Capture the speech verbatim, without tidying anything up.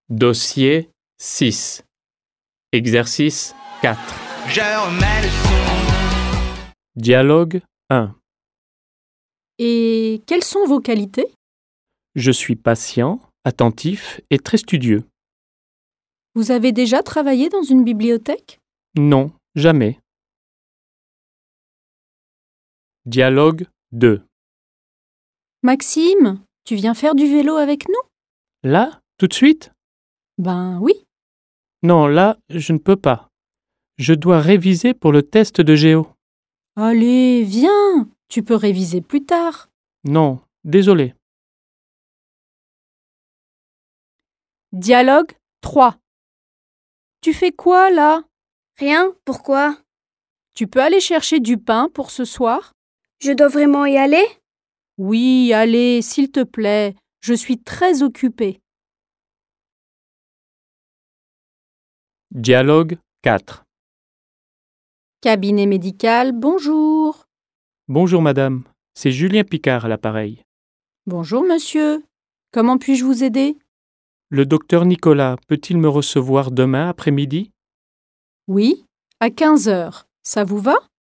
Dossier six. Exercice quatre. Je remets le son. Dialogue un. Et quelles sont vos qualités? Je suis patient, attentif et très studieux. Vous avez déjà travaillé dans une bibliothèque? Non, jamais. Dialogue deux. Maxime, tu viens faire du vélo avec nous? Là, tout de suite? Ben oui. Non, là, je ne peux pas. Je dois réviser pour le test de géo. Allez, viens, tu peux réviser plus tard. Non, désolé. Dialogue trois. Tu fais quoi là? Rien, pourquoi? Tu peux aller chercher du pain pour ce soir? Je dois vraiment y aller? Oui, allez, s'il te plaît, je suis très occupée. Dialogue quatre. Cabinet médical, bonjour. Bonjour madame, c'est Julien Picard à l'appareil. Bonjour monsieur. Comment puis-je vous aider? Le docteur Nicolas peut-il me recevoir demain après-midi? Oui, à quinze heures. Ça vous va?